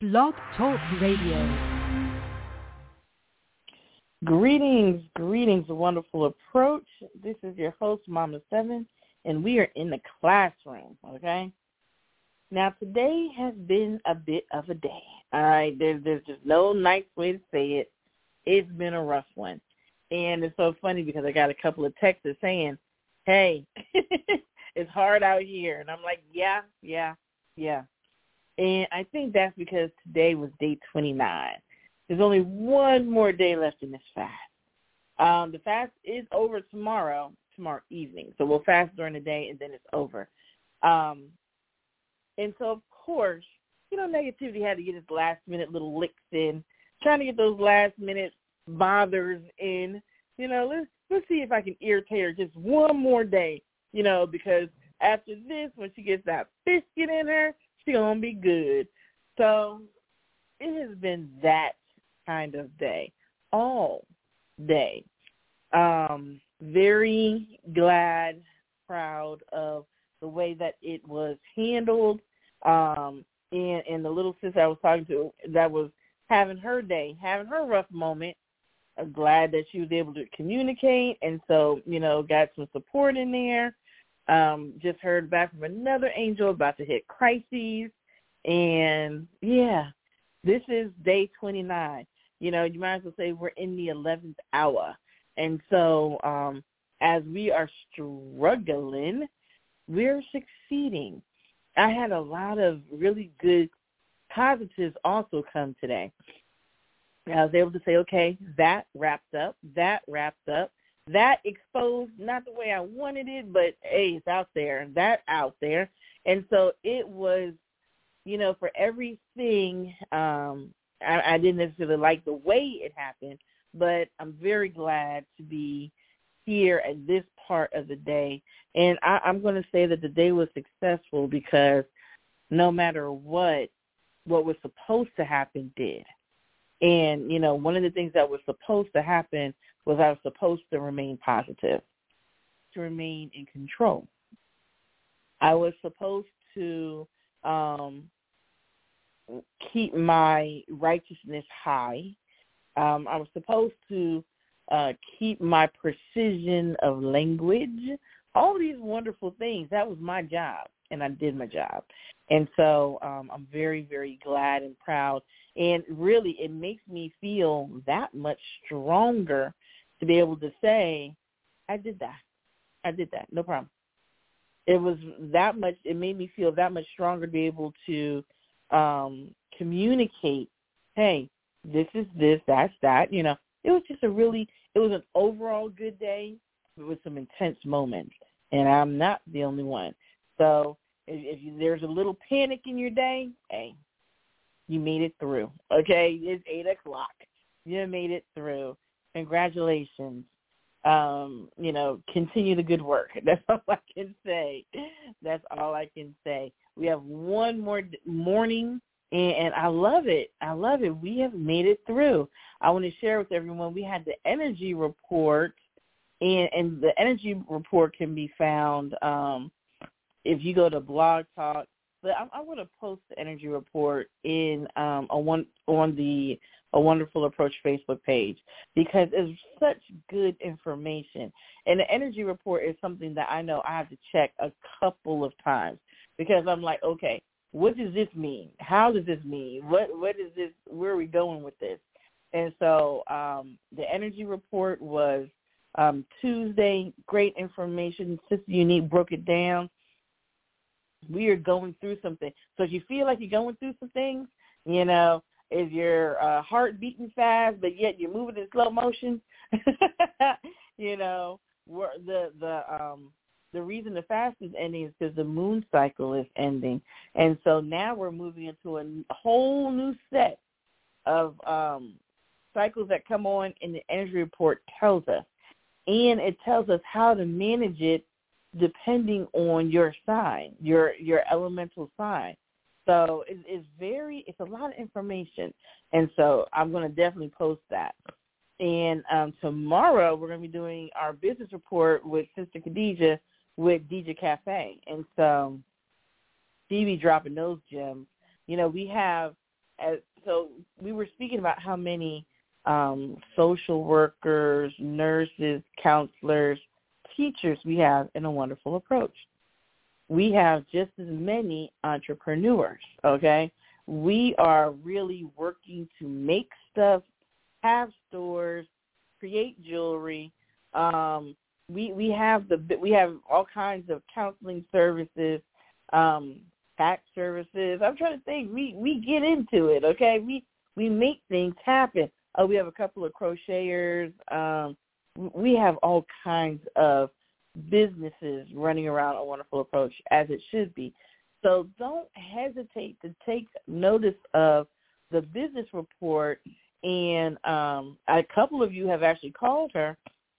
Blog Talk Radio. Greetings, wonderful approach. This is your host, Mama Seven, and we are in the classroom, okay? Now, today has been a bit of a day, all right? There's just no nice way to say it. It's been a rough one. And it's so funny because I got a couple of texts saying, hey, it's hard out here. And I'm like, yeah. And I think that's because today was day 29. There's only one more day left in this fast. The fast is over tomorrow evening. So we'll fast during the day and then it's over. And so, of course, negativity had to get its last-minute little licks in, trying to get those last-minute bothers in. Let's see if I can irritate her just one more day, because after this, when she gets that biscuit in her, she's going to be good. So it has been that kind of day, all day. Very glad, proud of the way that it was handled. And the little sis I was talking to that was having her day, having her rough moment, I'm glad that she was able to communicate. And so, got some support in there. Just heard back from another angel about to hit crises. And, yeah, this is day 29. You might as well say we're in the 11th hour. And so as we are struggling, we're succeeding. I had a lot of really good positives also come today. I was able to say, okay, that wrapped up. That exposed, not the way I wanted it, but, hey, it's out there. That out there. And so it was, for everything, I didn't necessarily like the way it happened, but I'm very glad to be here at this part of the day. And I'm going to say that the day was successful because no matter what was supposed to happen did. And, one of the things that was supposed to happen was I was supposed to remain positive, to remain in control. I was supposed to keep my righteousness high. I was supposed to keep my precision of language, all these wonderful things. That was my job, and I did my job. And so I'm very, very glad and proud. And really, it makes me feel that much stronger to be able to say, I did that. No problem. It was that much, it made me feel that much stronger to be able to communicate, hey, this is this, that's that. It was just it was an overall good day with some intense moments. And I'm not the only one. So if there's a little panic in your day, hey, you made it through. Okay, it's 8 o'clock. You made it through. Congratulations. Continue the good work. That's all I can say. We have one more morning, and I love it. We have made it through. I want to share with everyone, we had the energy report, and the energy report can be found if you go to Blog Talk. But I want to post the energy report in on the A Wonderful Approach Facebook page because it's such good information. And the energy report is something that I know I have to check a couple of times because I'm like, okay, what does this mean? How does this mean? What is this? Where are we going with this? And so the energy report was Tuesday. Great information. Sister Unique broke it down. We are going through something. So if you feel like you're going through some things, is your heart beating fast, but yet you're moving in slow motion? The reason the fast is ending is because the moon cycle is ending. And so now we're moving into a whole new set of cycles that come on, and the energy report tells us. And it tells us how to manage it depending on your sign, your elemental sign. So it's a lot of information. And so I'm going to definitely post that. And tomorrow we're going to be doing our business report with Sister Khadijah with DJ Cafe. And so she be dropping those gems. We have so we were speaking about how many social workers, nurses, counselors, teachers we have in A Wonderful Approach. We have just as many entrepreneurs, okay? We are really working to make stuff, have stores, create jewelry. We have all kinds of counseling services, tax services. I'm trying to think. We get into it, okay? We make things happen. We have a couple of crocheters. We have all kinds of businesses running around A Wonderful Approach, as it should be. So don't hesitate to take notice of the business report. And a couple of you have actually called her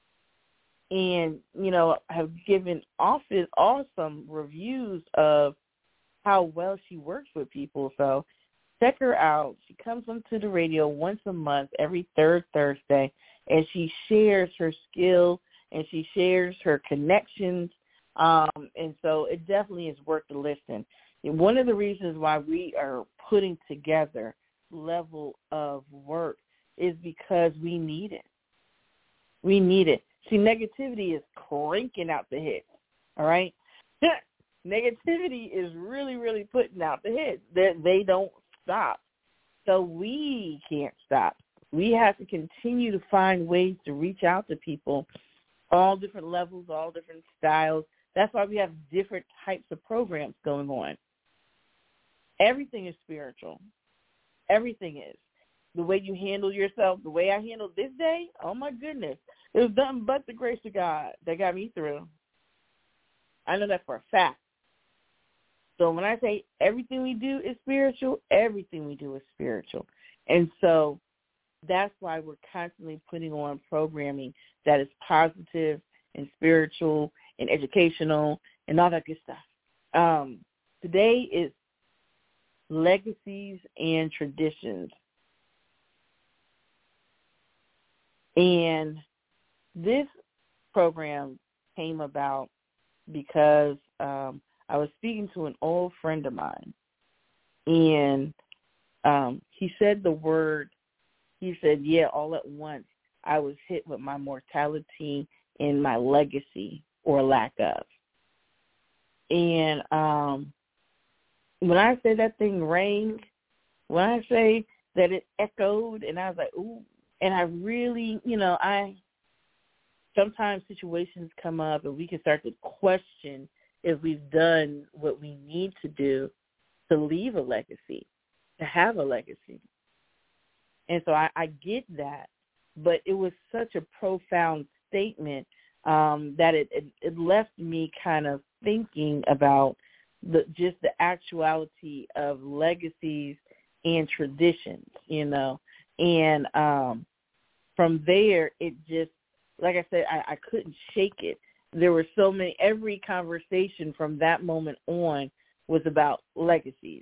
and, have given awesome reviews of how well she works with people. So check her out. She comes onto the radio once a month, every third Thursday, and she shares her skill and she shares her connections. And so it definitely is worth the listen. And one of the reasons why we are putting together Level of Work is because we need it. We need it. See, negativity is cranking out the hits, all right? Negativity is really, really putting out the hits. They don't stop. So we can't stop. We have to continue to find ways to reach out to people, all different levels, all different styles. That's why we have different types of programs going on. Everything is spiritual. Everything is. The way you handle yourself, the way I handled this day, oh, my goodness. It was nothing but the grace of God that got me through. I know that for a fact. So when I say everything we do is spiritual, everything we do is spiritual. And so that's why we're constantly putting on programming that is positive and spiritual and educational and all that good stuff. Today is Legacies and Traditions. And this program came about because I was speaking to an old friend of mine, and he said the word, he said, yeah, all at once I was hit with my mortality and my legacy or lack of. And when I say that thing rang, when I say that it echoed, and I was like, ooh, and I really, sometimes situations come up and we can start to question if we've done what we need to do to leave a legacy, to have a legacy. And so I get that, but it was such a profound statement that it left me kind of thinking about just the actuality of legacies and traditions, and from there, it just, like I said, I couldn't shake it. There were so many, every conversation from that moment on was about legacies.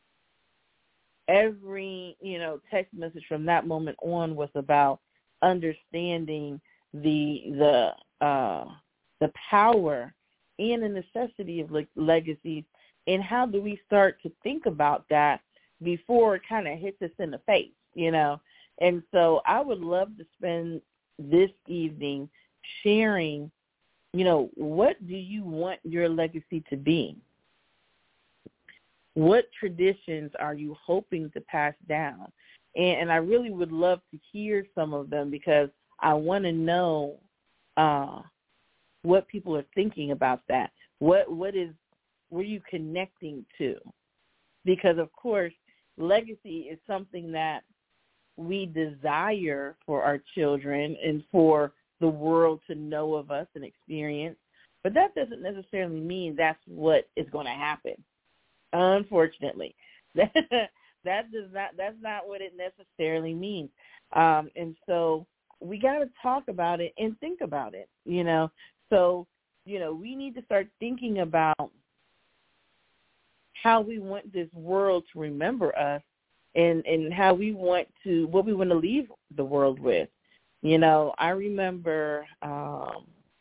Every, text message from that moment on was about understanding the power and the necessity of legacies, and how do we start to think about that before it kind of hits us in the face, And so I would love to spend this evening sharing, what do you want your legacy to be? What traditions are you hoping to pass down? And I really would love to hear some of them, because I want to know what people are thinking about that. What are you connecting to? Because, of course, legacy is something that we desire for our children and for the world to know of us and experience. But that doesn't necessarily mean that's what is going to happen. Unfortunately, that's not what it necessarily means. And so we got to talk about it and think about it, So, we need to start thinking about how we want this world to remember us, and how we want to, what we want to leave the world with. I remember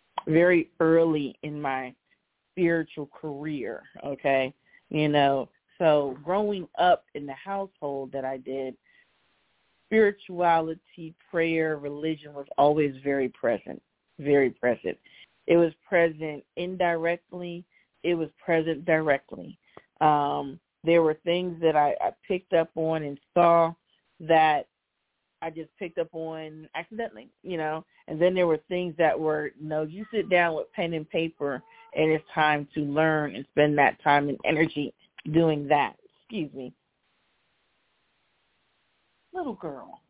very early in my spiritual career, okay, so growing up in the household that I did, spirituality, prayer, religion was always very present, very present. It was present indirectly. It was present directly. There were things that I picked up on and saw that I just picked up on accidentally, and then there were things that were, no, you sit down with pen and paper and it's time to learn and spend that time and energy doing that. Excuse me. Little girl.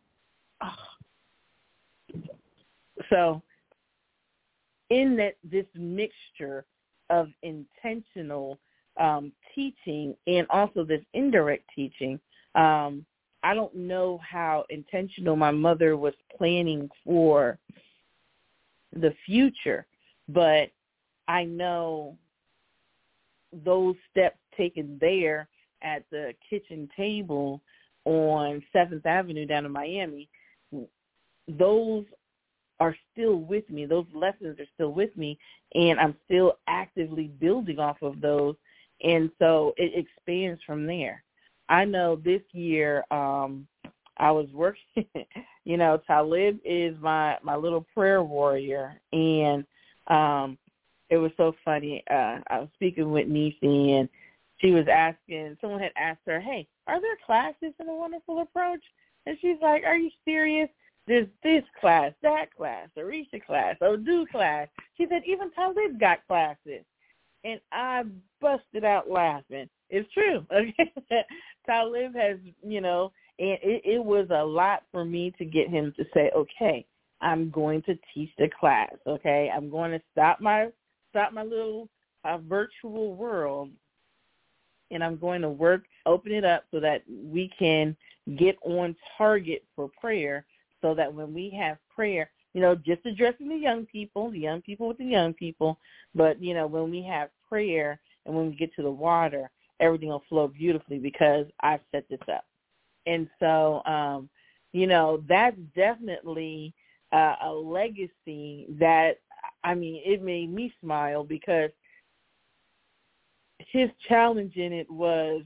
Oh. So in this mixture of intentional teaching and also this indirect teaching, I don't know how intentional my mother was planning for the future, but I know those steps taken there at the kitchen table on 7th Avenue down in Miami, those are still with me. Those lessons are still with me, and I'm still actively building off of those, and so it expands from there. I know this year I was working, Talib is my little prayer warrior, and it was so funny. I was speaking with Nisi, and she was asking, someone had asked her, hey, are there classes in A Wonderful Approach? And she's like, are you serious? There's this class, that class, Arisha class, Odu class. She said, even Talib got classes. And I busted out laughing. It's true. Okay? Talib has, and it was a lot for me to get him to say, okay, I'm going to teach the class, okay? I'm going to stop my little virtual world, and I'm going to open it up so that we can get on target for prayer, so that when we have prayer, just addressing the young people with the young people, but, when we have prayer and when we get to the water, everything will flow beautifully because I've set this up. And so, that's definitely a legacy that, it made me smile because his challenge in it was,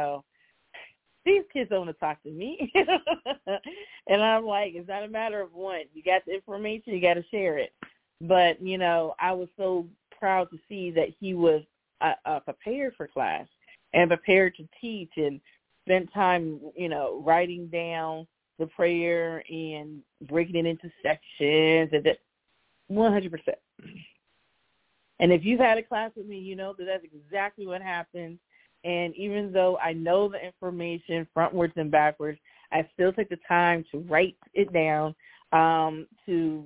these kids don't want to talk to me. And I'm like, it's not a matter of one. You got the information, you got to share it. But, I was so proud to see that he was prepared for class and prepared to teach and spent time, writing down the prayer and breaking it into sections, and that 100%. And if you've had a class with me, you know that that's exactly what happens. And even though I know the information frontwards and backwards, I still take the time to write it down, to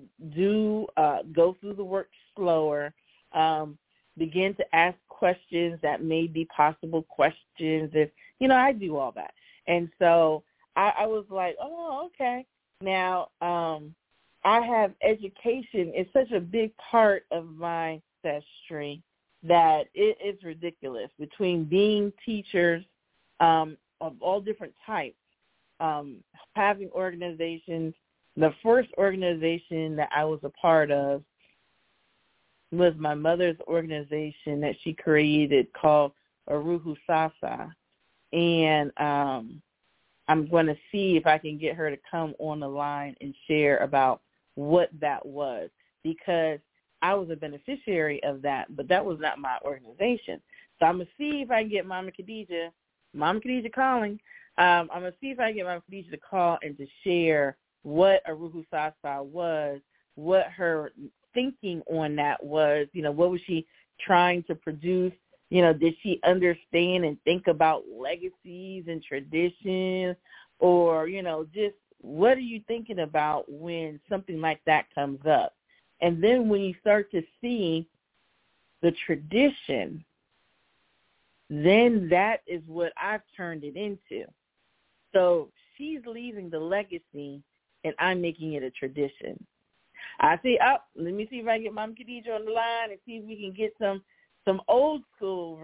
go through the work slower, begin to ask questions that may be possible questions. I do all that. And so I was like, oh, okay. Now, I have education. It's such a big part of my ancestry that it's ridiculous, between being teachers of all different types, having organizations. The first organization that I was a part of was my mother's organization that she created called Aruhu Sasa. And I'm going to see if I can get her to come on the line and share about what that was, because I was a beneficiary of that, but that was not my organization. So I'm going to see if I can get Mama Khadijah calling. I'm going to see if I can get Mama Khadijah to call and to share what Aruhu Sasa was, what her thinking on that was, what was she trying to produce? Did she understand and think about legacies and traditions, or, just what are you thinking about when something like that comes up? And then when you start to see the tradition, then that is what I've turned it into. So she's leaving the legacy, and I'm making it a tradition. Let me see if I can get Mama Khadijah on the line and see if we can get some old school.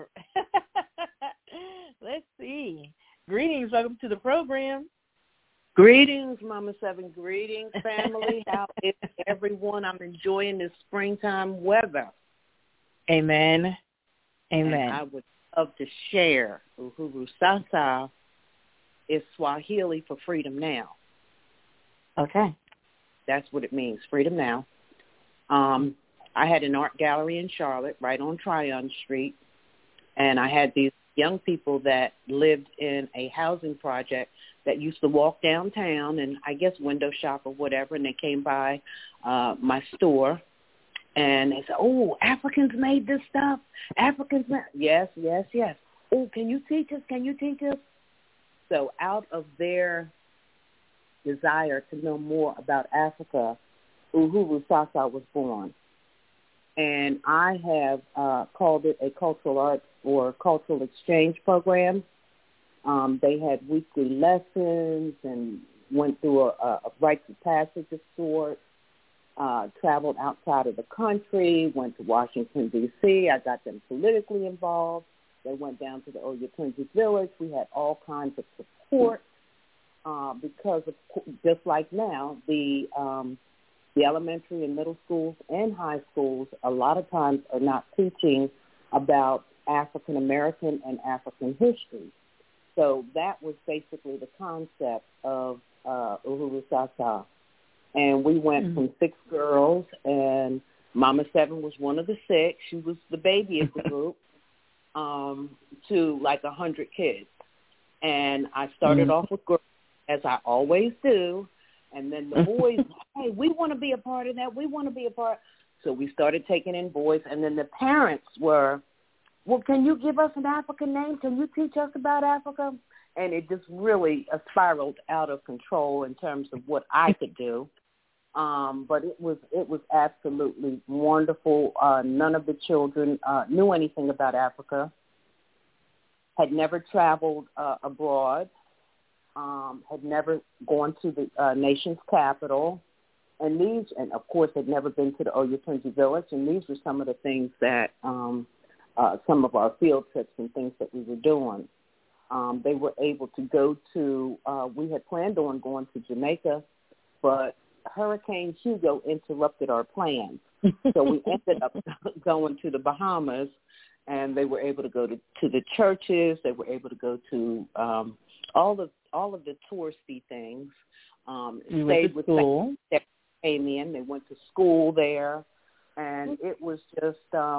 Let's see. Greetings. Welcome to the program. Greetings, Mama Seven. Greetings, family. How is everyone? I'm enjoying this springtime weather. Amen. Amen. And I would love to share. Uhuru Sasa is Swahili for freedom now. Okay. That's what it means, freedom now. I had an art gallery in Charlotte, right on Tryon Street, and I had these young people that lived in a housing project that used to walk downtown and I guess window shop or whatever, and they came by my store, and they said, "Oh, Africans made this stuff? Africans made..." Yes. "Oh, can you teach us? Can you teach us?" So out of their desire to know more about Africa, Uhuru Sasa was born. And I have called it a cultural arts or cultural exchange program. They had weekly lessons and went through a rites of passage of sorts, traveled outside of the country, went to Washington, D.C. I got them politically involved. They went down to the Oyatunji village. We had all kinds of support because of, just like now, the elementary and middle schools and high schools a lot of times are not teaching about African American and African history. So that was basically the concept of Uhuru Sasa. And we went from 6 girls, and Mama Seven was one of the 6. She was the baby of the group, to like 100 kids. And I started off with girls, as I always do. And then the boys, "Hey, we want to be a part of that. We want to be a part." So we started taking in boys. And then the parents were, "Well, can you give us an African name? Can you teach us about Africa?" And it just really spiraled out of control in terms of what I could do. But it was absolutely wonderful. None of the children knew anything about Africa, had never traveled abroad, had never gone to the nation's capital, and of course had never been to the Oyatunji village. And these were some of the things that some of our field trips and things that we were doing. They were able to go to, we had planned on going to Jamaica, but Hurricane Hugo interrupted our plans. So we ended up going to the Bahamas, and they were able to go to the churches. They were able to go to all of the touristy things. Stayed with school. Came in. They went to school there, and it was just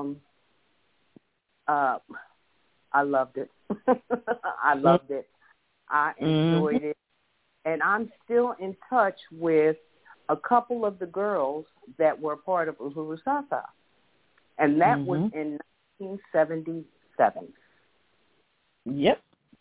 I loved it. I loved it. I enjoyed it, and I'm still in touch with a couple of the girls that were part of Uhuru Sasa, and that was in 1977. Yep.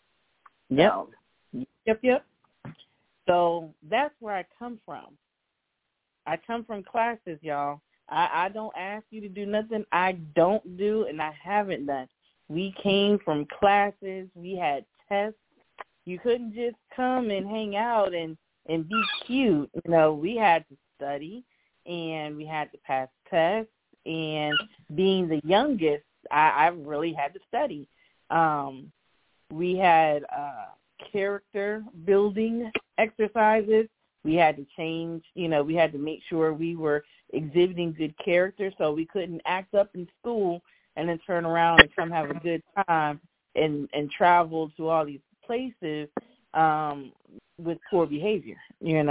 So that's where I come from. I come from classes, y'all. I don't ask you to do nothing I don't do, and I haven't done. We came from classes. We had tests. You couldn't just come and hang out and be cute. You know, we had to study, and we had to pass tests. And being the youngest, I really had to study. We had character building exercises. We had to change, we had to make sure we were exhibiting good character, so we couldn't act up in school and then turn around and come have a good time and travel to all these places with poor behavior, and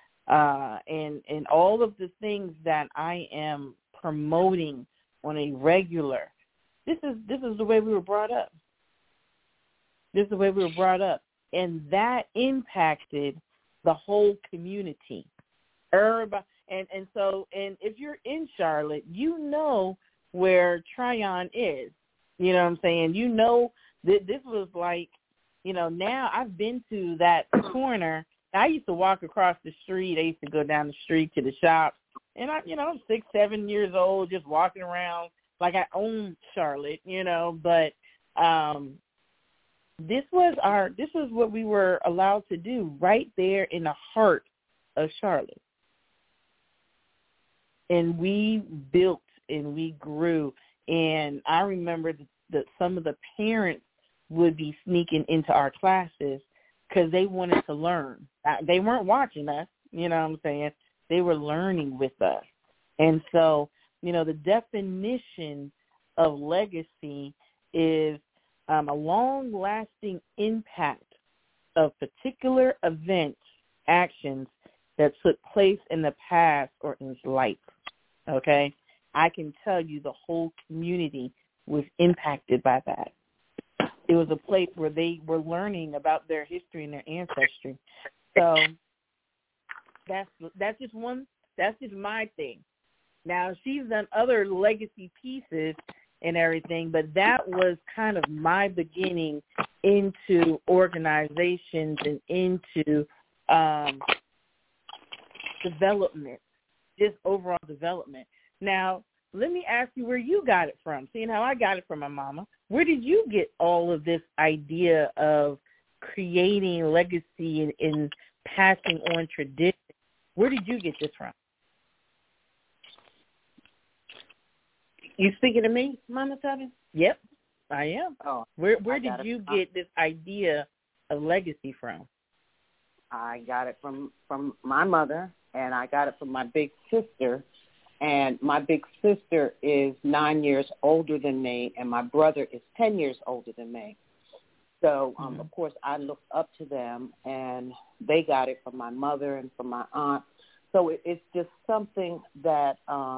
all of the things that I am promoting on a regular. This is the way we were brought up. This is the way we were brought up, and that impacted the whole community. Everybody, and if you're in Charlotte, you know where Tryon is. You know what I'm saying? You know that this was like, now I've been to that corner. I used to walk across the street. I used to go down the street to the shops, and I'm 6, 7 years old, just walking around like I own Charlotte, but this was what we were allowed to do right there in the heart of Charlotte. And we built and we grew. And I remember that some of the parents would be sneaking into our classes because they wanted to learn. They weren't watching us, you know what I'm saying? They were learning with us. And so, the definition of legacy is a long-lasting impact of particular events, actions that took place in the past or in his life, okay? I can tell you the whole community was impacted by that. It was a place where they were learning about their history and their ancestry. So that's just my thing. Now, she's done other legacy pieces and everything, but that was kind of my beginning into organizations and into development, just overall development. Now, let me ask you where you got it from. Seeing how I got it from my mama, where did you get all of this idea of creating legacy and passing on tradition? Where did you get this from? You speaking to me, Mama Tubby? Yep, I am. Oh, where did you get this idea of legacy from? I got it from my mother, and I got it from my big sister. And my big sister is 9 years older than me, and my brother is 10 years older than me. So, of course, I looked up to them, and they got it from my mother and from my aunt. So it's just something that,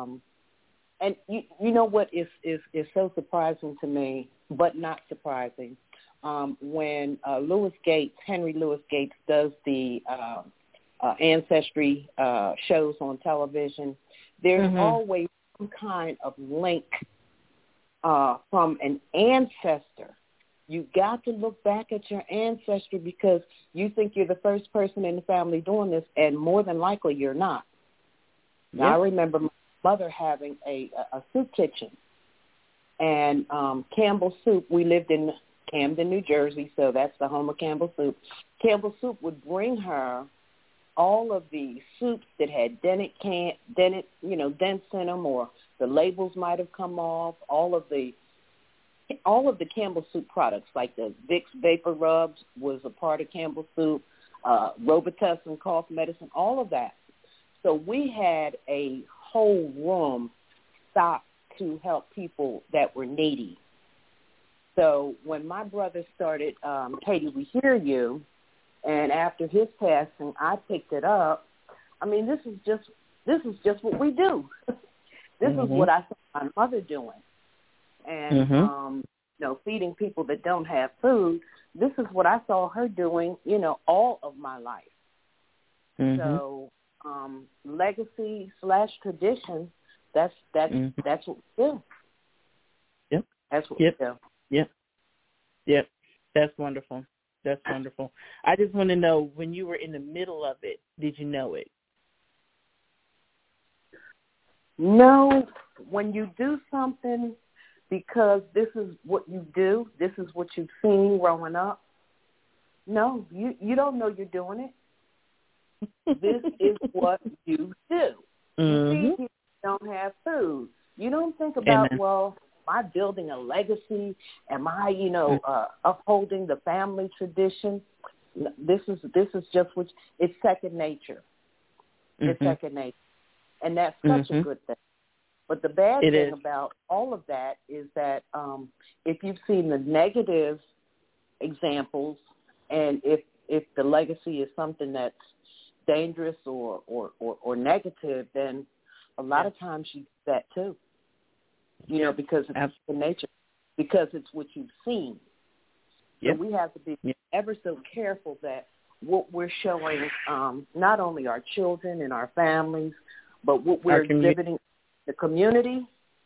and you know what is so surprising to me, but not surprising, when Henry Louis Gates does the ancestry shows on television, there's always some kind of link from an ancestor. You got to look back at your ancestry because you think you're the first person in the family doing this, and more than likely you're not. Now, I remember my mother having a soup kitchen, and Campbell Soup, we lived in Camden, New Jersey, so that's the home of Campbell Soup. Campbell Soup would bring her all of the soups that had dents in them, or the labels might have come off, all of the Campbell Soup products, like the Vicks Vapor Rubs was a part of Campbell Soup, Robitussin cough medicine, all of that. So we had a whole room stocked to help people that were needy. So when my brother started Katie, We Hear You, and after his passing, I picked it up. I mean, this is just what we do. This is what I saw my mother doing. And, feeding people that don't have food. This is what I saw her doing, all of my life. So legacy / tradition, that's what we do. Yep. That's what we do. Yep. That's wonderful. That's wonderful. I just want to know, when you were in the middle of it, did you know it? No. When you do something because this is what you do, this is what you've seen growing up, no, you don't know you're doing it. This is what you do. You see, people don't have food. You don't think about, well, am I building a legacy? Am I, upholding the family tradition? This is just what it's second nature. It's second nature, and that's such a good thing. But the bad thing about all of that is that if you've seen the negative examples, and if the legacy is something that's dangerous or negative, then a lot of times you do that too. Because it's the nature, because it's what you've seen. So we have to be ever so careful that what we're showing, not only our children and our families, but what we're exhibiting the community.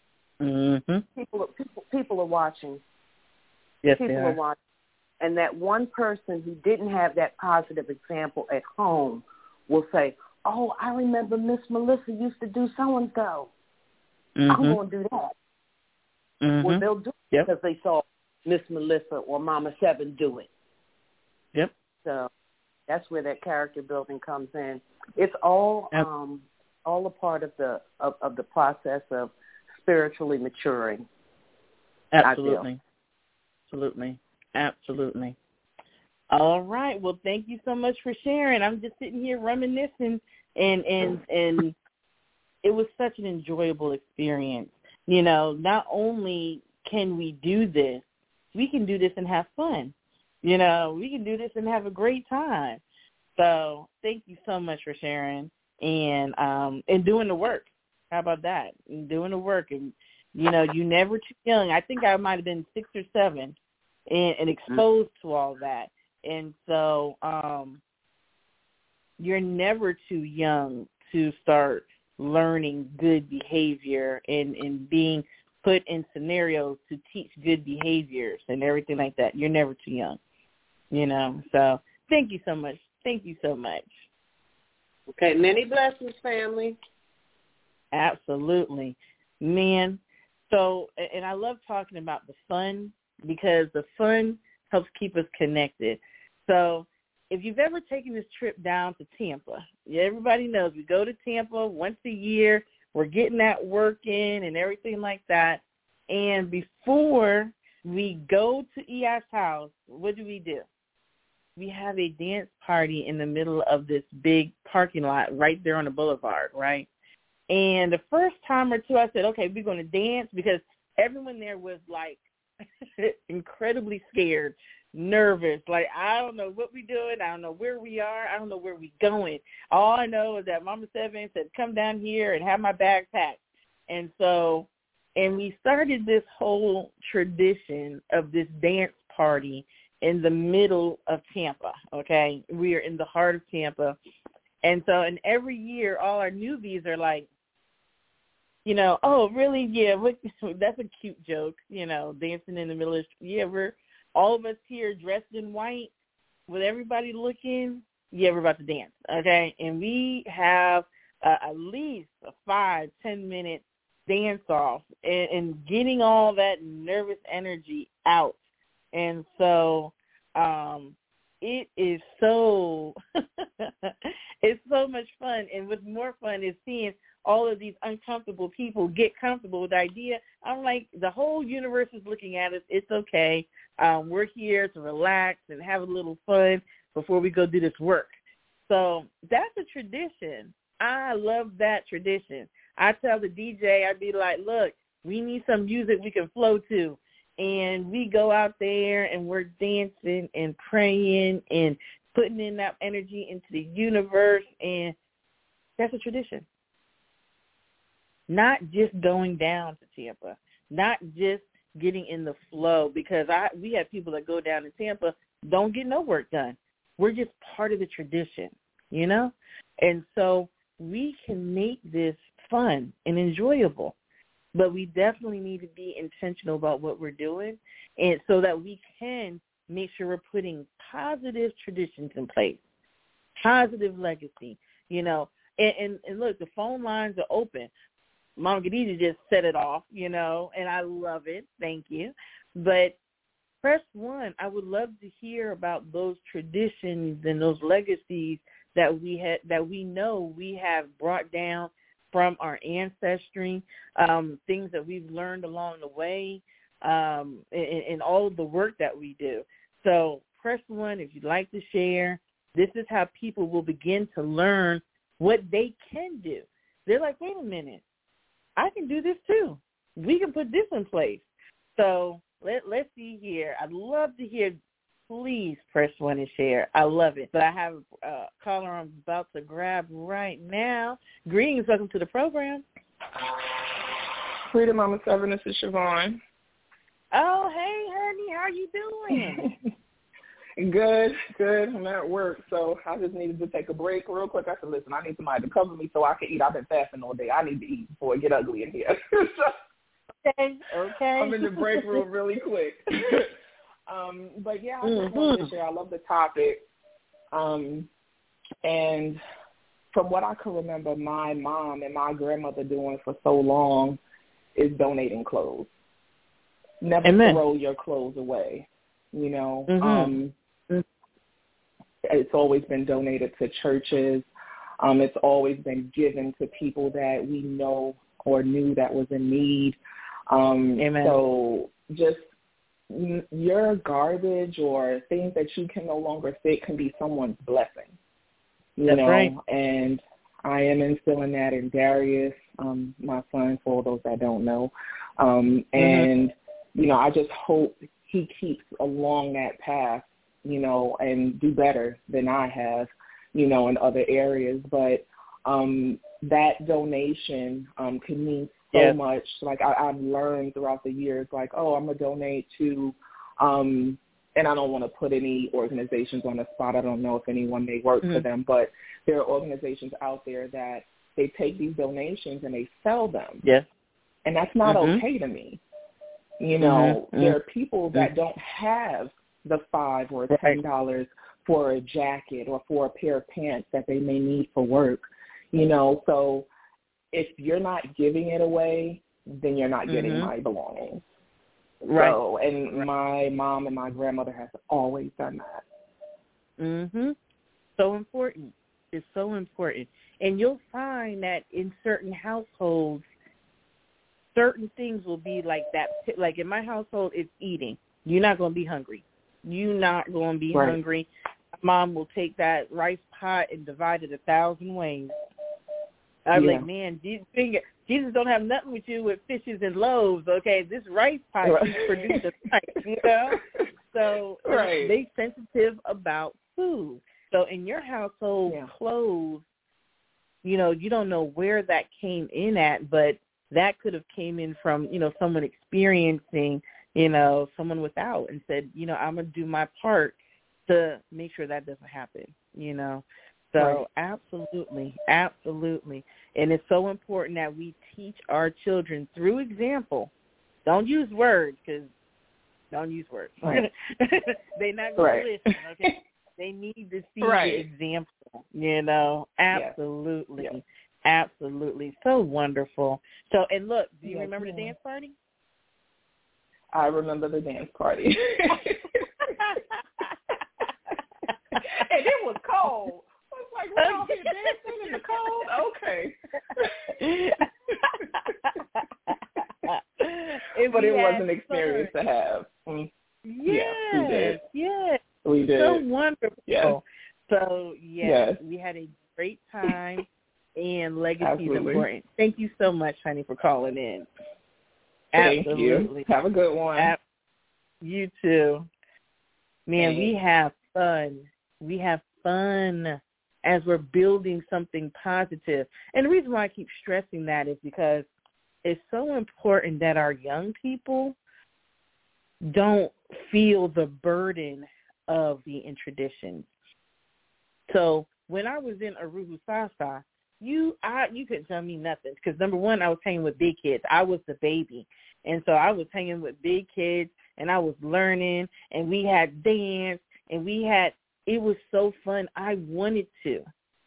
People are watching. Yes, people are watching. And that one person who didn't have that positive example at home will say, "Oh, I remember Miss Melissa used to do so and so. I'm going to do that." Well, they'll do it because they saw Miss Melissa or Mama Seven do it. Yep. So that's where that character building comes in. It's all a part of the process of spiritually maturing. Absolutely. Absolutely. All right. Well, thank you so much for sharing. I'm just sitting here reminiscing, and it was such an enjoyable experience. Not only can we do this we can do this and have fun. You know, we can do this and have a great time. So thank you so much for sharing and doing the work. How about that? And doing the work. And, you know, you never too young. I think I might have been 6 or 7 and exposed to all that. And so you're never too young to start learning good behavior and being put in scenarios to teach good behaviors and everything like that. You're never too young, you know. So thank you so much. Thank you so much. Okay, many blessings, family. Absolutely. Man, so, and I love talking about the fun because the fun helps keep us connected. So if you've ever taken this trip down to Tampa, everybody knows we go to Tampa once a year. We're getting that work in and everything like that. And before we go to EI's house, what do? We have a dance party in the middle of this big parking lot right there on the boulevard, right? And the first time or two I said, okay, we're going to dance because everyone there was like incredibly scared, nervous. Like, I don't know what we're doing. I don't know where we are. I don't know where we're going. All I know is that Mama Seven said, come down here and have my bag packed. And so, and we started this whole tradition of this dance party in the middle of Tampa, okay? We are in the heart of Tampa. And so, and every year, all our newbies are like, you know, oh, really? Yeah, that's a cute joke, you know, dancing in the middle of, yeah, we're all of us here dressed in white with everybody looking, yeah, we're about to dance, okay? And we have at least a 5-10 minute dance-off and getting all that nervous energy out. And so it is so it's so much fun. And what's more fun is seeing all of these uncomfortable people get comfortable with the idea. I'm like, the whole universe is looking at us. It's okay. We're here to relax and have a little fun before we go do this work. So that's a tradition. I love that tradition. I tell the DJ, I'd be like, look, we need some music we can flow to. And we go out there and we're dancing and praying and putting in that energy into the universe. And that's a tradition. Not just going down to Tampa, not just getting in the flow, because we have people that go down to Tampa, don't get no work done. We're just part of the tradition, you know? And so we can make this fun and enjoyable, but we definitely need to be intentional about what we're doing, and so that we can make sure we're putting positive traditions in place, positive legacy, you know. And look, the phone lines are open. Mama Khadija just set it off, you know, and I love it. Thank you. But press 1, I would love to hear about those traditions and those legacies that we know we have brought down from our ancestry, things that we've learned along the way, and all of the work that we do. So press 1 if you'd like to share. This is how people will begin to learn what they can do. They're like, wait a minute, I can do this too. We can put this in place. So let's see here. I'd love to hear. Please press 1 and share. I love it. But I have a caller I'm about to grab right now. Greetings. Welcome to the program. Freedom Mama 7, this is Siobhan. Oh, hey, honey. How are you doing? Good. I'm at work, so I just needed to take a break real quick. I said, listen, I need somebody to cover me so I can eat. I've been fasting all day. I need to eat before it get ugly in here. Okay. I'm in the break room really quick. But yeah, I just wanted to share. I love the topic. And from what I can remember, my mom and my grandmother doing for so long is donating clothes. Never throw your clothes away. You know, it's always been donated to churches. It's always been given to people that we know or knew that was in need. So just your garbage or things that you can no longer fit can be someone's blessing. You know, right. And I am instilling that in Darius, my son, for those that don't know. And, you know, I just hope he keeps along that path, you know, and do better than I have, you know, in other areas. But that donation can mean so much. Like I've learned throughout the years, like, oh, I'm going to donate to, and I don't want to put any organizations on the spot. I don't know if anyone may work for them, but there are organizations out there that they take these donations and they sell them. Yes. And that's not okay to me. You know, there are people that don't have the $5 or $10 for a jacket or for a pair of pants that they may need for work, you know. So if you're not giving it away, then you're not getting my belongings. Right. So, and my mom and my grandmother has always done that. So important. It's so important. And you'll find that in certain households, certain things will be like that. Like in my household, it's eating. You're not going to be hungry. You're not going to be hungry. Mom will take that rice pot and divide it 1,000 ways. I'm like, man, Jesus don't have nothing with you with fishes and loaves, okay? This rice pot produces rice, you know? So they sensitive about food. So in your household, clothes, you know, you don't know where that came in at, but that could have came in from, you know, someone experiencing, you know, someone without and said, you know, I'm going to do my part to make sure that doesn't happen, you know. So absolutely, absolutely. And it's so important that we teach our children through example. Don't use words because don't use words. They're not going to listen, okay? They need to see the example, you know. Absolutely. Yeah. Absolutely. So wonderful. So, and look, do you remember the dance party? I remember the dance party. And it was cold. I was like, we're out here dancing in the cold? Okay. But it was an experience to have. Yes, we did. Yes. We did. So wonderful. Yes. So, we had a great time, and legacy is important. Thank you so much, honey, for calling in. Thank you. Have a good one. You too. Man, we have fun. We have fun as we're building something positive. And the reason why I keep stressing that is because it's so important that our young people don't feel the burden of the traditions. So when I was in Aruhu Sasa, you couldn't tell me nothing because, number one, I was hanging with big kids. I was the baby. And so I was hanging with big kids, and I was learning, and we had dance, and it was so fun. I wanted to,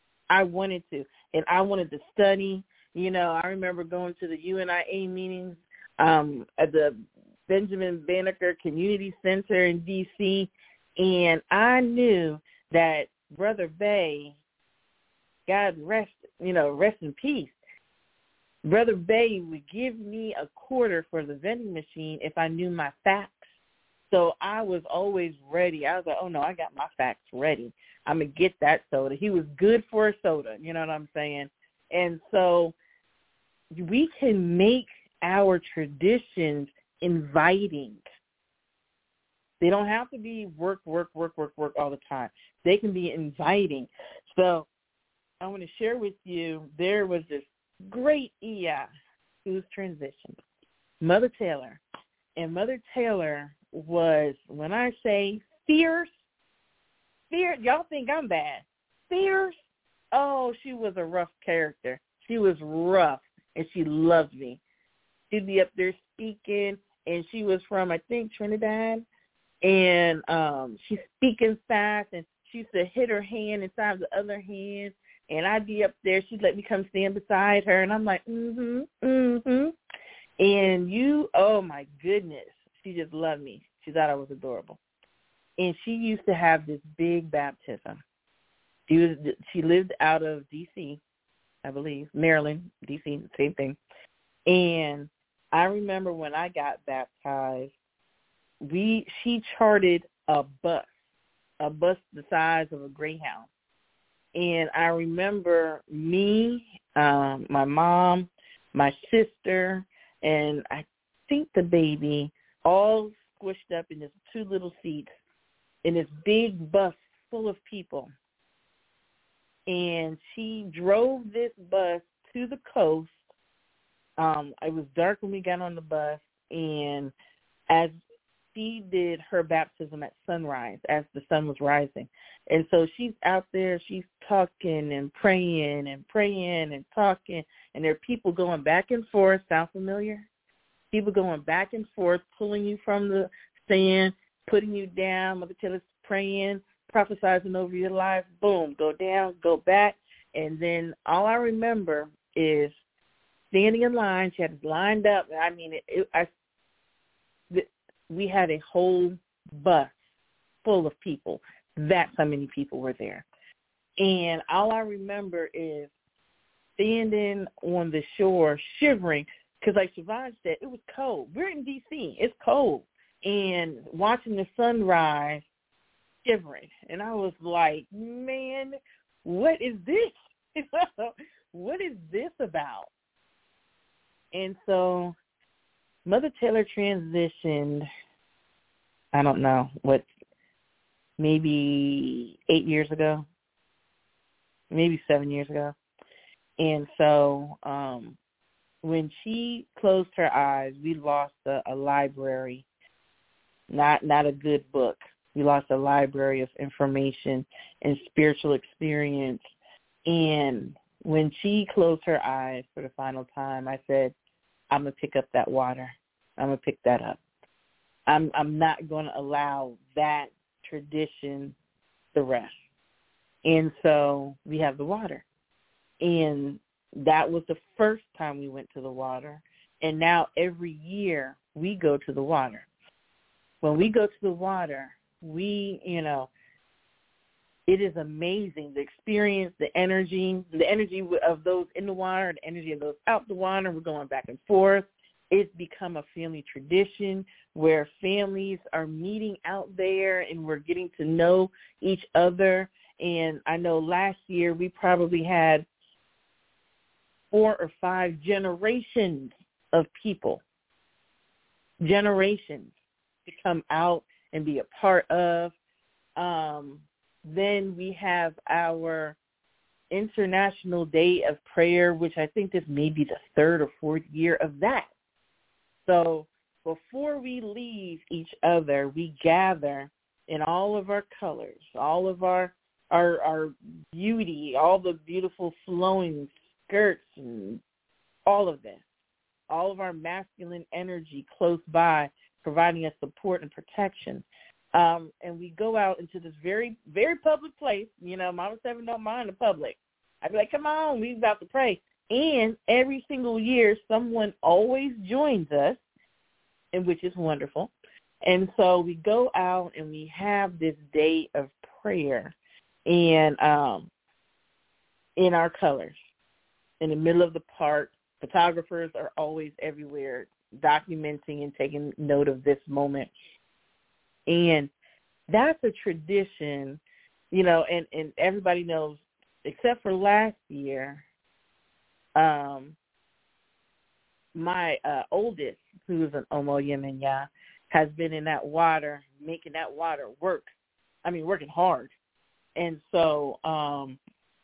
and I wanted to study. You know, I remember going to the UNIA meetings at the Benjamin Banneker Community Center in D.C., and I knew that Brother Bay, God rest in peace, Brother Bay would give me a quarter for the vending machine if I knew my facts. So I was always ready. I was like, oh, no, I got my facts ready. I'm going to get that soda. He was good for a soda, you know what I'm saying? And so we can make our traditions inviting. They don't have to be work all the time. They can be inviting. So I want to share with you, there was this great Iya who's transitioned, Mother Taylor. And Mother Taylor was, when I say fierce, y'all think I'm bad. Fierce, oh, she was a rough character. She was rough, and she loved me. She'd be up there speaking, and she was from, I think, Trinidad. And she's speaking fast, and she used to hit her hand inside the other hand. And I'd be up there. She'd let me come stand beside her. And I'm like, And oh, my goodness, she just loved me. She thought I was adorable. And she used to have this big baptism. She lived out of D.C., I believe, Maryland, D.C., same thing. And I remember when I got baptized, she chartered a bus the size of a Greyhound. And I remember me, my mom, my sister, and I think the baby all squished up in this 2 little seats in this big bus full of people. And she drove this bus to the coast. It was dark when we got on the bus, and as she did her baptism at sunrise, as the sun was rising. And so she's out there, she's talking and praying and talking, and there are people going back and forth. Sound familiar? People going back and forth, pulling you from the sand, putting you down. Mother Taylor's praying, prophesizing over your life. Boom, go down, go back. And then all I remember is standing in line. She had it lined up. I mean, we had a whole bus full of people. That's how many people were there. And all I remember is standing on the shore, shivering, because like Siobhan said, it was cold. We're in D.C. It's cold. And watching the sunrise, shivering. And I was like, man, what is this? What is this about? And so Mother Taylor transitioned, I don't know, maybe 8 years ago, maybe 7 years ago. And so when she closed her eyes, we lost a library, not a good book. We lost a library of information and spiritual experience. And when she closed her eyes for the final time, I said, I'm going to pick up that water. I'm going to pick that up. I'm not going to allow that tradition to rest. And so we have the water. And that was the first time we went to the water. And now every year we go to the water. When we go to the water, it is amazing, the experience, the energy of those in the water, the energy of those out the water. We're going back and forth. It's become a family tradition where families are meeting out there and we're getting to know each other. And I know last year we probably had 4 or 5 generations of people, generations to come out and be a part of. Then we have our International Day of Prayer, which I think this may be the 3rd or 4th year of that. So before we leave each other, we gather in all of our colors, all of our beauty, all the beautiful flowing skirts and all of this, all of our masculine energy close by, providing us support and protection. And we go out into this very, very public place. Mama 7 don't mind the public. I'd be like, come on, we about to pray. And every single year, someone always joins us, and which is wonderful. And so we go out and we have this day of prayer, and in our colors, in the middle of the park. Photographers are always everywhere, documenting and taking note of this moment. And that's a tradition, and everybody knows, except for last year, my oldest, who is an Omo Yemenya, has been in that water, making that water working hard. And so, I'm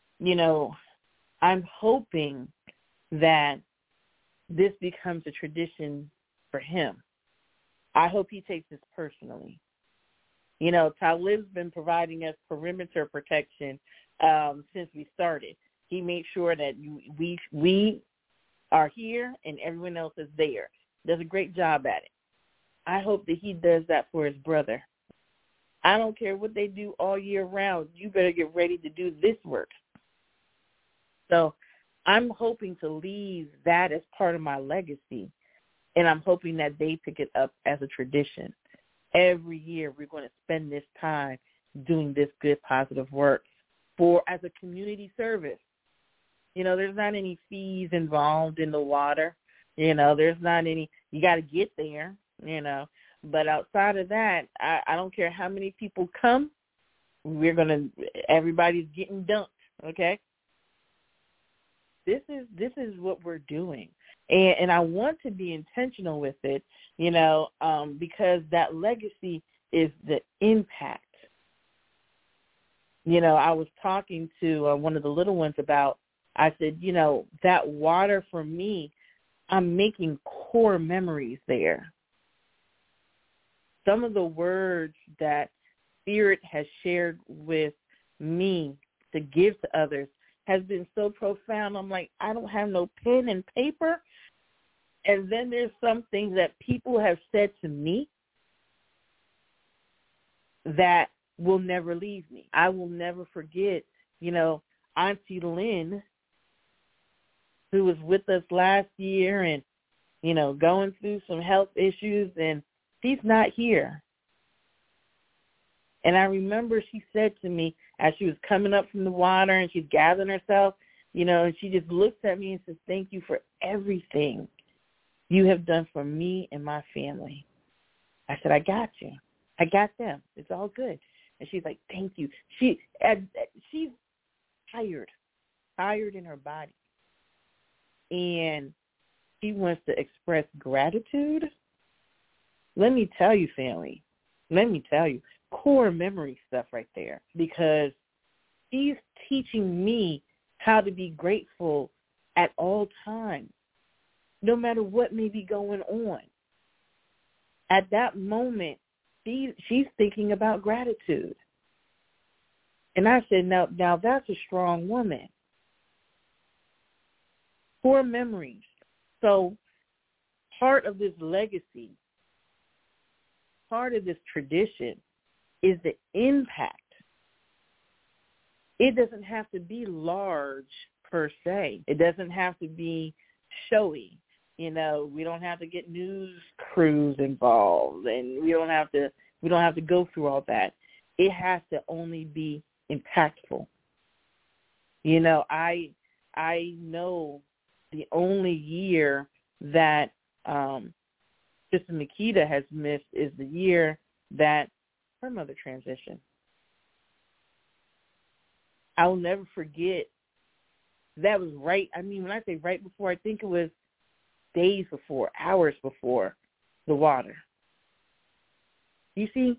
hoping that this becomes a tradition for him. I hope he takes this personally. Talib's been providing us perimeter protection since we started. He made sure that we are here and everyone else is there. Does a great job at it. I hope that he does that for his brother. I don't care what they do all year round. You better get ready to do this work. So I'm hoping to leave that as part of my legacy, and I'm hoping that they pick it up as a tradition. Every year we're going to spend this time doing this good, positive work as a community service. There's not any fees involved in the water. There's not any, you got to get there, But outside of that, I don't care how many people come. Everybody's getting dunked, okay? This is what we're doing. And I want to be intentional with it, because that legacy is the impact. I was talking to one of the little ones about, I said, that water for me, I'm making core memories there. Some of the words that Spirit has shared with me to give to others has been so profound. I'm like, I don't have no pen and paper. And then there's some things that people have said to me that will never leave me. I will never forget, Auntie Lynn, who was with us last year and, going through some health issues, and she's not here. And I remember she said to me as she was coming up from the water and she's gathering herself, and she just looked at me and said, thank you for everything you have done for me and my family. I said, I got you. I got them. It's all good. And she's like, thank you. She's tired in her body. And she wants to express gratitude. Let me tell you, family, core memory stuff right there, because she's teaching me how to be grateful at all times, no matter what may be going on. At that moment, she's thinking about gratitude. And I said, now that's a strong woman. Core memories. So part of this legacy, part of this tradition is the impact. It doesn't have to be large per se. It doesn't have to be showy. We don't have to get news crews involved, and we don't have to go through all that. It has to only be impactful. I know the only year that Sister Nikita has missed is the year that her mother transitioned. I will never forget. That was right. I mean, when I say right before, I think it was days before, hours before the water. You see,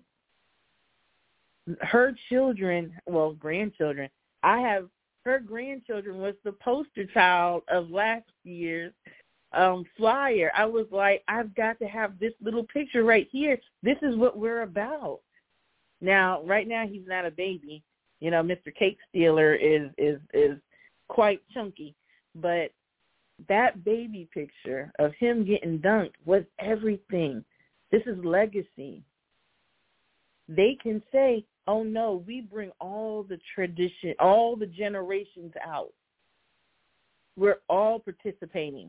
her children, grandchildren, her grandchildren was the poster child of last year's flyer. I was like, I've got to have this little picture right here. This is what we're about. Now, right now, he's not a baby. Mr. Cake Stealer is quite chunky, but that baby picture of him getting dunked was everything. This is legacy. They can say, oh, no, we bring all the tradition, all the generations out. We're all participating.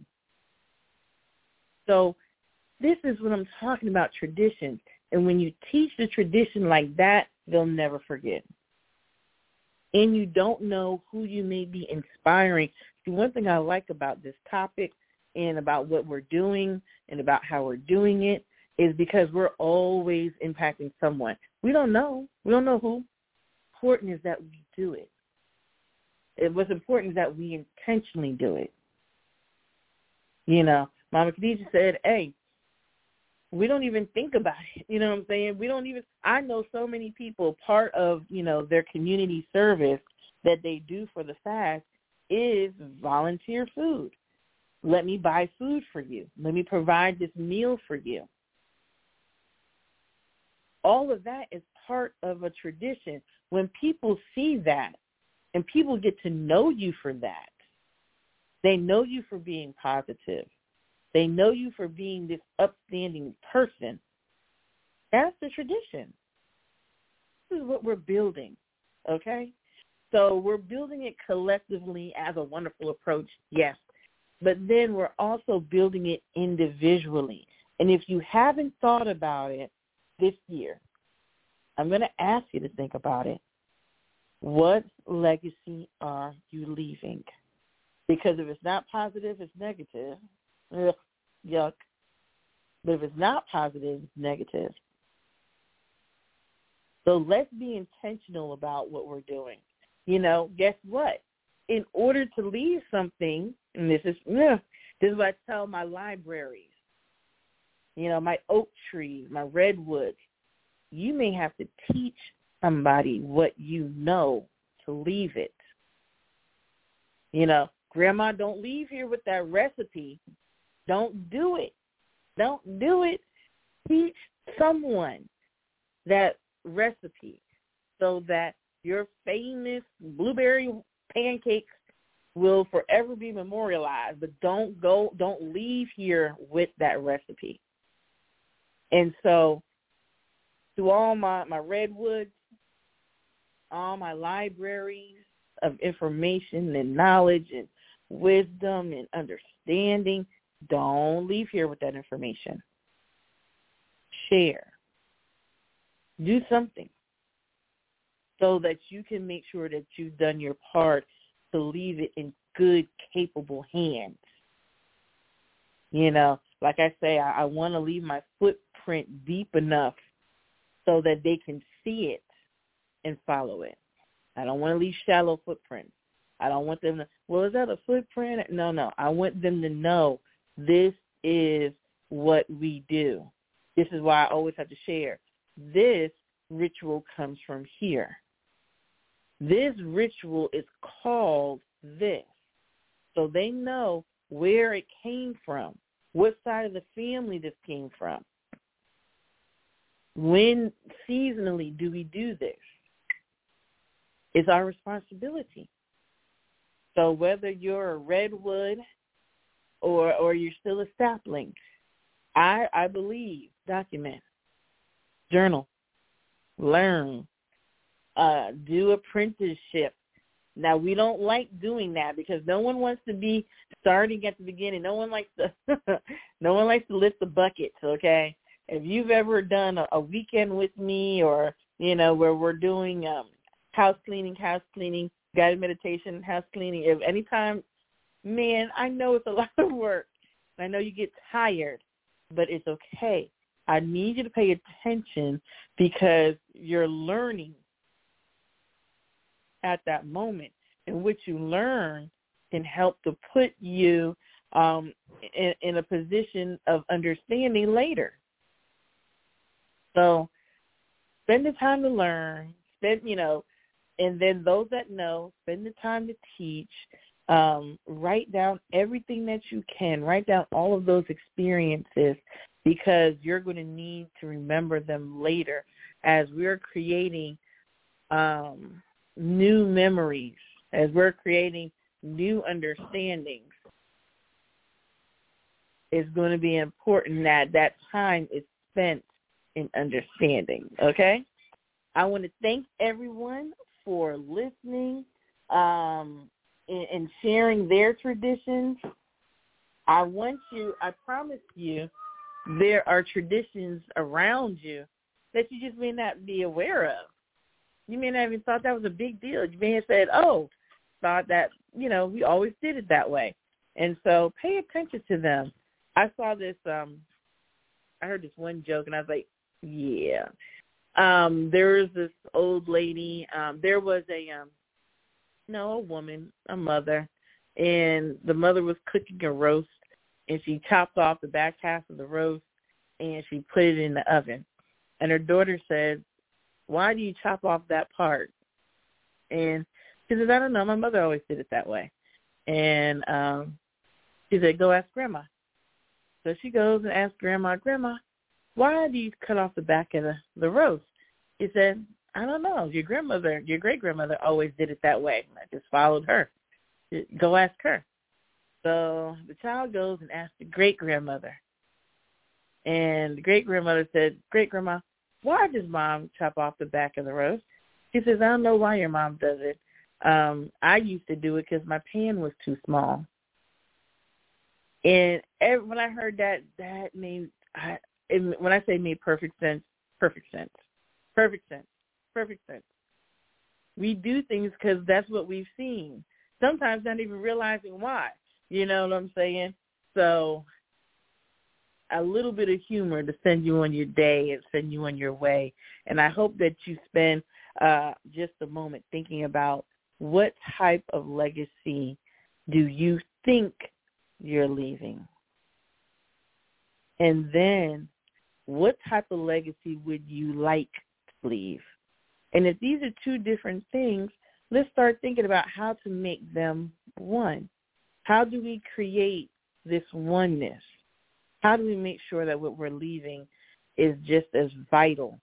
So this is what I'm talking about, tradition. And when you teach the tradition like that, they'll never forget. And you don't know who you may be inspiring. See, one thing I like about this topic and about what we're doing and about how we're doing it is because we're always impacting someone. We don't know. We don't know who. Important is that we do it. What's important is that we intentionally do it. Mama Khadijah said, hey, we don't even think about it. You know what I'm saying? I know so many people, part of, their community service that they do for the fast is volunteer food. Let me buy food for you. Let me provide this meal for you. All of that is part of a tradition. When people see that and people get to know you for that, they know you for being positive. They know you for being this upstanding person. That's the tradition. This is what we're building, okay? So we're building it collectively as a wonderful approach, yes. But then we're also building it individually. And if you haven't thought about it this year, I'm going to ask you to think about it. What legacy are you leaving? Because if it's not positive, it's negative. Ugh, yuck. But if it's not positive, it's negative. So let's be intentional about what we're doing. Guess what? In order to leave something, and this is, This is what I tell my libraries, my oak trees, my redwoods. You may have to teach somebody what you know to leave it. Grandma, don't leave here with that recipe. Don't do it. Don't do it. Teach someone that recipe so that your famous blueberry pancakes will forever be memorialized, but don't leave here with that recipe. And so to all my redwoods, all my libraries of information and knowledge and wisdom and understanding, don't leave here with that information. Share. Do something so that you can make sure that you've done your part to leave it in good, capable hands. Like I say, I want to leave my footprint deep enough so that they can see it and follow it. I don't want to leave shallow footprints. I don't want them to, is that a footprint? No. I want them to know this is what we do. This is why I always have to share. This ritual comes from here. This ritual is called this. So they know where it came from, what side of the family this came from. When seasonally do we do this? It's our responsibility. So whether you're a redwood or you're still a sapling, I believe, document, journal, learn, do apprenticeship. Now, we don't like doing that because no one wants to be starting at the beginning. No one likes to lift the buckets, okay? If you've ever done a weekend with me or, where we're doing house cleaning, guided meditation, house cleaning, if anytime, man, I know it's a lot of work. I know you get tired, but it's okay. I need you to pay attention because you're learning at that moment, and what you learn can help to put you in a position of understanding later. So spend the time to learn, and then those that know, spend the time to teach. Write down everything that you can. Write down all of those experiences because you're going to need to remember them later as we're creating new memories, as we're creating new understandings. It's going to be important that time is spent in understanding, okay? I want to thank everyone for listening and sharing their traditions. I promise you, there are traditions around you that you just may not be aware of. You may not even thought that was a big deal. You may have said, thought that, we always did it that way. And so pay attention to them. I saw this, I heard this one joke, and I was like, yeah. There was this old lady. There was a woman, a mother, and the mother was cooking a roast, and she chopped off the back half of the roast, and she put it in the oven. And her daughter said, "Why do you chop off that part?" And she says, "I don't know. My mother always did it that way." And she said, "Go ask Grandma." So she goes and asks Grandma, "Grandma, why do you cut off the back of the roast?" She said, "I don't know. Your great-grandmother always did it that way. I just followed her. Go ask her." So the child goes and asks the great-grandmother. And the great-grandmother said, "Great-grandma, why does Mom chop off the back of the roast?" She says, "I don't know why your mom does it. I used to do it because my pan was too small." And when I heard that made, when I say made perfect sense. We do things because that's what we've seen. Sometimes not even realizing why. You know what I'm saying? So a little bit of humor to send you on your day and send you on your way. And I hope that you spend just a moment thinking about what type of legacy do you think you're leaving? And then what type of legacy would you like to leave? And if these are two different things, let's start thinking about how to make them one. How do we create this oneness? How do we make sure that what we're leaving is just as vital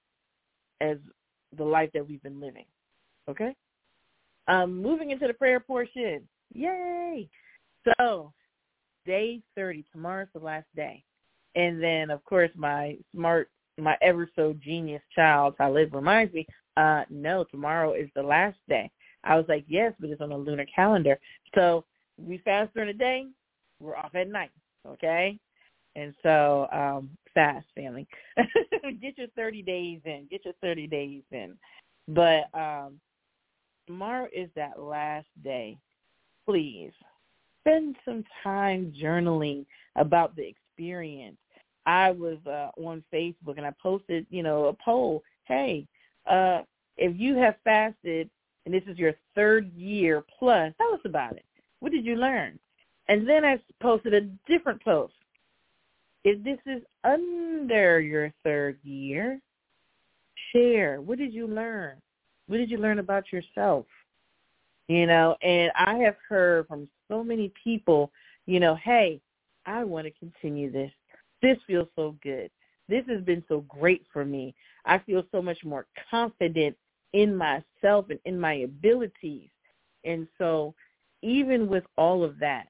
as the life that we've been living? Okay? Moving into the prayer portion. Yay! So, day 30. Tomorrow's the last day. And then, of course, my ever so genius child, Talib, reminds me, no, tomorrow is the last day. I was like, yes, but it's on a lunar calendar. So we fast during the day, we're off at night, okay? And so fast, family. Get your 30 days in. Get your 30 days in. But tomorrow is that last day. Please spend some time journaling about the experience. I was on Facebook and I posted, a poll. Hey, if you have fasted and this is your third year plus, tell us about it. What did you learn? And then I posted a different post. If this is under your third year, share. What did you learn? What did you learn about yourself? And I have heard from so many people, hey, I want to continue this. This feels so good. This has been so great for me. I feel so much more confident in myself and in my abilities. And so even with all of that,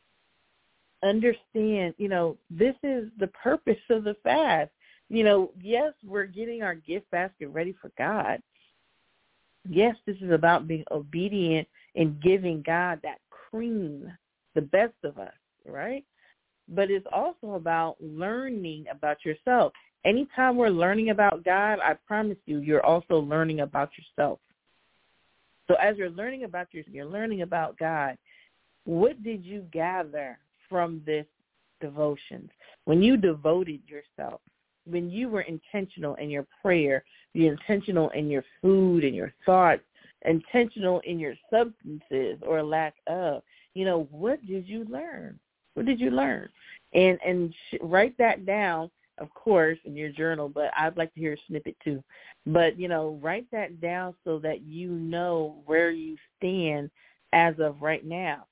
understand, this is the purpose of the fast. Yes, we're getting our gift basket ready for God. Yes, this is about being obedient and giving God that cream, the best of us, right? But it's also about learning about yourself. Anytime we're learning about God, I promise you're also learning about yourself. So as you're learning about you're learning about God, what did you gather from this devotions? When you devoted yourself, when you were intentional in your prayer, you're intentional in your food and your thoughts, intentional in your substances or lack of, what did you learn? What did you learn? And write that down, of course, in your journal, but I'd like to hear a snippet too. But, write that down so that you know where you stand as of right now.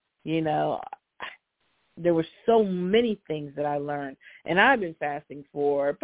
There were so many things that I learned, and I've been fasting for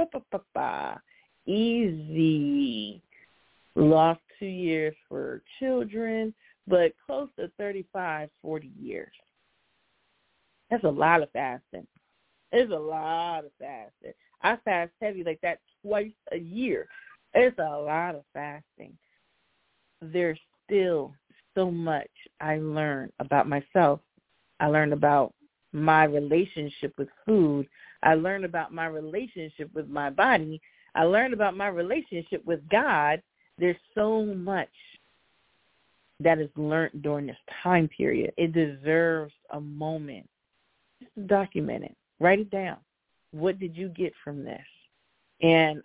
easy. Lost 2 years for children, but close to 35, 40 years. That's a lot of fasting. It's a lot of fasting. I fast heavy like that twice a year. It's a lot of fasting. There's still so much I learned about myself. I learned about my relationship with food. I learned about my relationship with my body. I learned about my relationship with God. There's so much that is learned during this time period. It deserves a moment. Just document it. Write it down. What did you get from this? And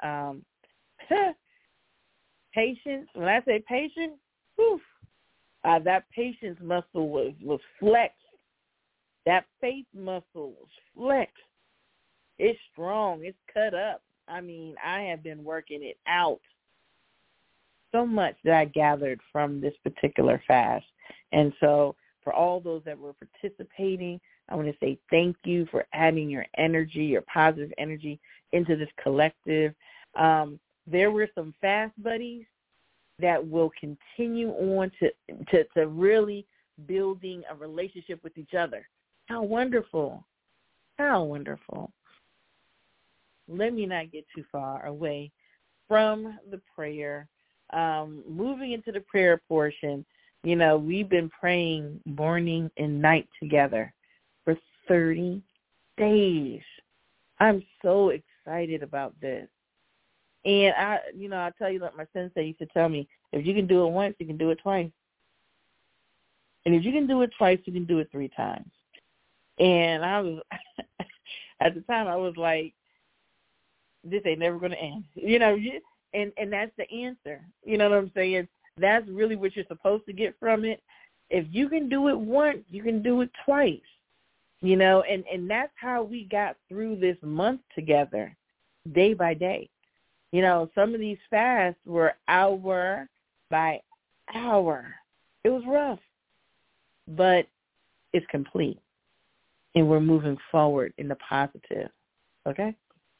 patience, when I say patience, that patience muscle was flexed. That faith muscle was flexed. It's strong. It's cut up. I mean, I have been working it out. So much that I gathered from this particular fast. And so for all those that were participating, I want to say thank you for adding your energy, your positive energy into this collective. There were some fast buddies that will continue on to really building a relationship with each other. How wonderful. How wonderful. Let me not get too far away from the prayer. Moving into the prayer portion, we've been praying morning and night together for 30 days. I'm so excited about this. And I'll tell you like my sensei used to tell me, if you can do it once, you can do it twice. And if you can do it twice, you can do it 3 times. And I was, at the time, I was like, this ain't never going to end. And that's the answer. You know what I'm saying? That's really what you're supposed to get from it. If you can do it once, you can do it twice. You know, and that's how we got through this month together, day by day. You know, some of these fasts were hour by hour. It was rough, but it's complete, and we're moving forward in the positive, okay?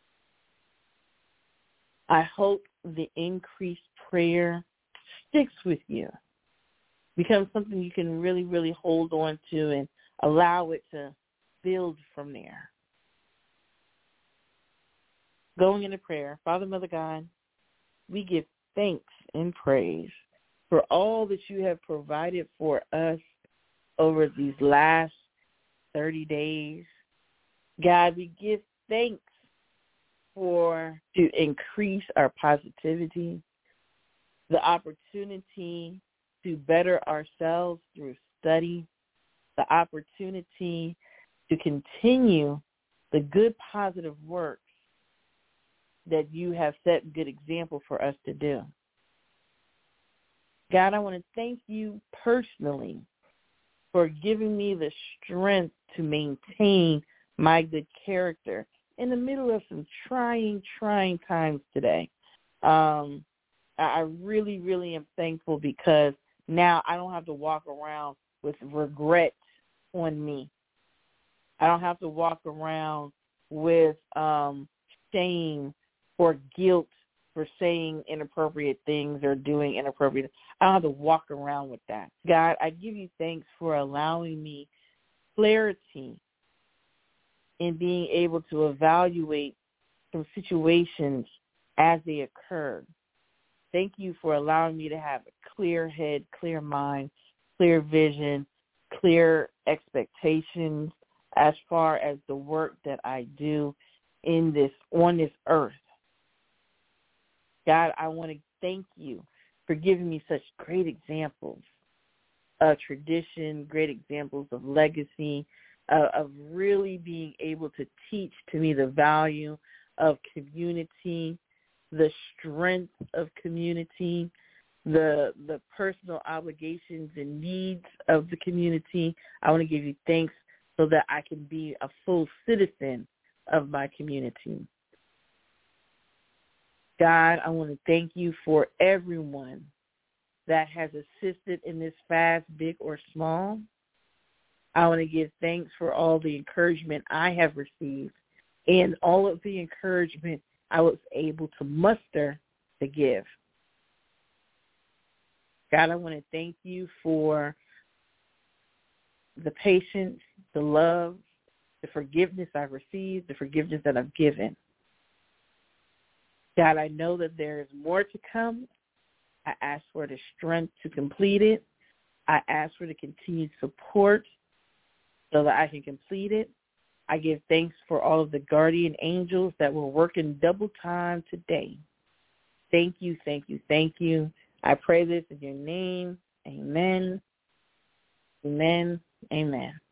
I hope the increased prayer sticks with you, becomes something you can really, really hold on to and allow it to build from there. Going into prayer, Father, Mother, God, we give thanks and praise for all that you have provided for us over these last 30 days. God, we give thanks to increase our positivity, the opportunity to better ourselves through study, the opportunity to continue the good, positive works that you have set good example for us to do. God, I want to thank you personally for giving me the strength to maintain my good character in the middle of some trying times today. I really, really am thankful because now I don't have to walk around with regret on me. I don't have to walk around with shame or guilt for saying inappropriate things or doing inappropriate. I don't have to walk around with that. God, I give you thanks for allowing me clarity in being able to evaluate some situations as they occur. Thank you for allowing me to have a clear head, clear mind, clear vision, clear expectations as far as the work that I do on this earth. God, I want to thank you for giving me such great examples of tradition, great examples of legacy, of really being able to teach to me the value of community, the strength of community, the personal obligations and needs of the community. I want to give you thanks so that I can be a full citizen of my community. God, I want to thank you for everyone that has assisted in this fast, big or small. I want to give thanks for all the encouragement I have received and all of the encouragement I was able to muster to give. God, I want to thank you for the patience, the love, the forgiveness I've received, the forgiveness that I've given. God, I know that there is more to come. I ask for the strength to complete it. I ask for the continued support so that I can complete it. I give thanks for all of the guardian angels that were working double time today. Thank you, thank you, thank you. I pray this in your name. Amen. Amen. Amen.